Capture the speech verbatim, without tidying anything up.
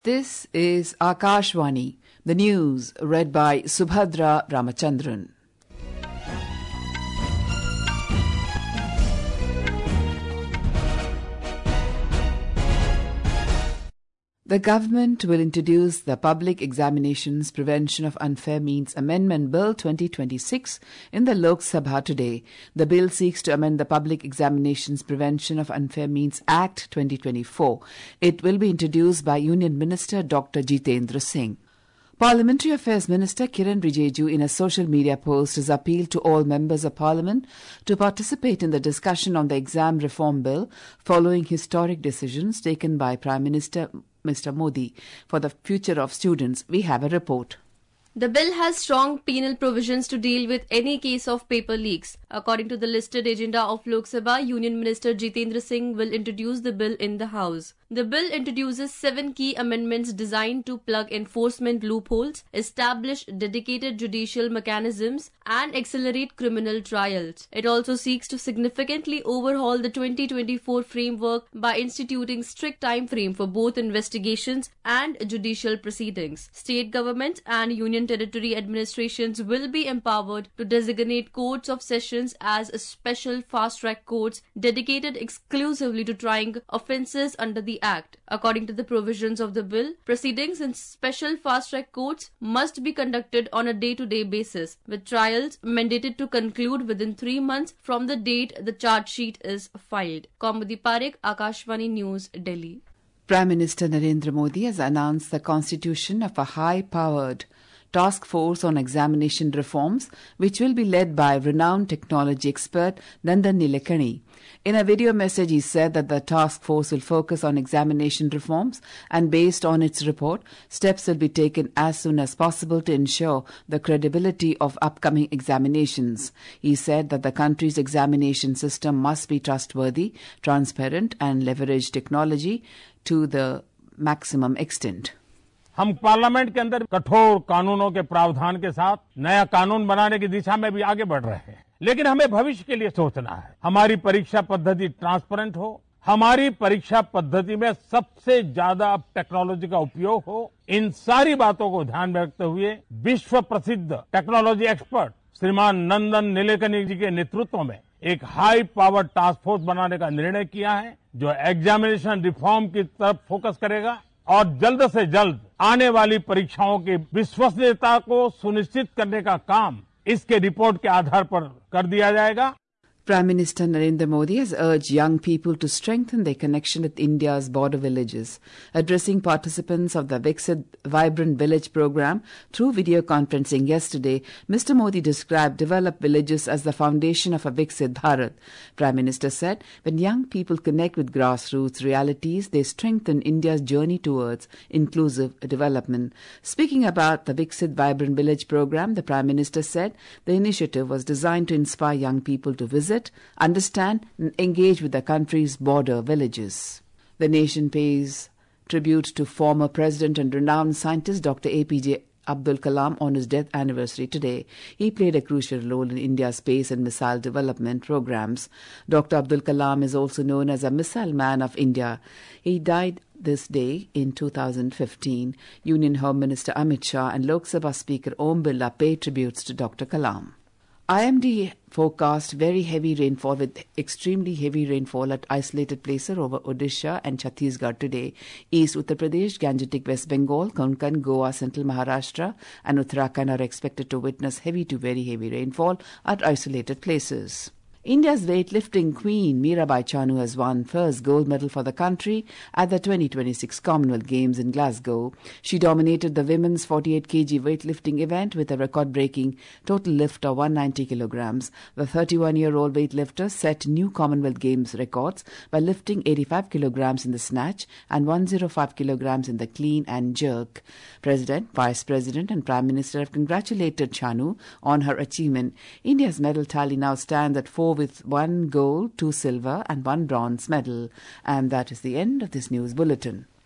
This is Akashvani, the news read by Subhadra Ramachandran. The government will introduce the Public Examinations Prevention of Unfair Means Amendment Bill twenty twenty-six in the Lok Sabha today. The bill seeks to amend the Public Examinations Prevention of Unfair Means Act twenty twenty-four. It will be introduced by Union Minister Doctor Jitendra Singh. Parliamentary Affairs Minister Kiran Rijiju in a social media post has appealed to all members of Parliament to participate in the discussion on the exam reform bill following historic decisions taken by Prime Minister Mister Modi for the future of students. We have a report. The bill has strong penal provisions to deal with any case of paper leaks. According to the listed agenda of Lok Sabha, Union Minister Jitendra Singh will introduce the bill in the House. The bill introduces seven key amendments designed to plug enforcement loopholes, establish dedicated judicial mechanisms, and accelerate criminal trials. It also seeks to significantly overhaul the twenty twenty-four framework by instituting strict time frame for both investigations and judicial proceedings. State governments and union territory administrations will be empowered to designate courts of sessions as special fast-track courts dedicated exclusively to trying offences under the Act. According to the provisions of the bill, proceedings in special fast-track courts must be conducted on a day-to-day basis, with trials mandated to conclude within three months from the date the charge sheet is filed. Kaumudi Parekh, Akashvani News, Delhi. Prime Minister Narendra Modi has announced the constitution of a high-powered task force on examination reforms, which will be led by renowned technology expert Nandan Nilekani. In a video message, he said that the task force will focus on examination reforms, and based on its report, steps will be taken as soon as possible to ensure the credibility of upcoming examinations. He said that the country's examination system must be trustworthy, transparent, and leverage technology to the maximum extent. हम parliament के अंदर कठोर कानूनों के प्रावधान के साथ नया कानून बनाने की दिशा में भी आगे बढ़ रहे हैं, लेकिन हमें भविष्य के लिए सोचना है. हमारी परीक्षा पद्धति ट्रांसपेरेंट हो, हमारी परीक्षा पद्धति में सबसे ज्यादा टेक्नोलॉजी का उपयोग हो. इन सारी बातों को ध्यान में रखते हुए विश्व प्रसिद्ध टेक्नोलॉजी एक्सपर्ट श्रीमान नंदन नीलेकनी जी के नेतृत्व में एक हाई पावर टास्क फोर्स बनाने का निर्णय किया है, जो एग्जामिनेशन रिफॉर्म की तरफ फोकस करेगा और जल्द से जल्द आने वाली परीक्षाओं की विश्वसनीयता को सुनिश्चित करने का काम इसके रिपोर्ट के आधार पर कर दिया जाएगा. Prime Minister Narendra Modi has urged young people to strengthen their connection with India's border villages. Addressing participants of the Viksit Vibrant Village program through video conferencing yesterday, Mister Modi described developed villages as the foundation of a Viksit Bharat. Prime Minister said, when young people connect with grassroots realities, they strengthen India's journey towards inclusive development. Speaking about the Viksit Vibrant Village program, the Prime Minister said the initiative was designed to inspire young people to visit, understand and engage with the country's border villages. The nation pays tribute to former President and renowned scientist Doctor A P J Abdul Kalam on his death anniversary today. He played a crucial role in India's space and missile development programs. Doctor Abdul Kalam is also known as a missile man of India. He died this day in two thousand fifteen. Union Home Minister Amit Shah and Lok Sabha Speaker Om Birla paid tributes to Doctor Kalam. I M D forecast very heavy rainfall with extremely heavy rainfall at isolated places over Odisha and Chhattisgarh today. East Uttar Pradesh, Gangetic West Bengal, Konkan, Goa, Central Maharashtra and Uttarakhand are expected to witness heavy to very heavy rainfall at isolated places. India's weightlifting queen Mirabai Chanu has won first gold medal for the country at the twenty twenty-six Commonwealth Games in Glasgow. She dominated the women's forty-eight kilogram weightlifting event with a record-breaking total lift of one hundred ninety kilograms. The thirty-one-year-old weightlifter set new Commonwealth Games records by lifting eighty-five kilograms in the snatch and one hundred five kilograms in the clean and jerk. President, Vice President and Prime Minister have congratulated Chanu on her achievement. India's medal tally now stands at four with one gold, two silver and one bronze medal. And that is the end of this news bulletin.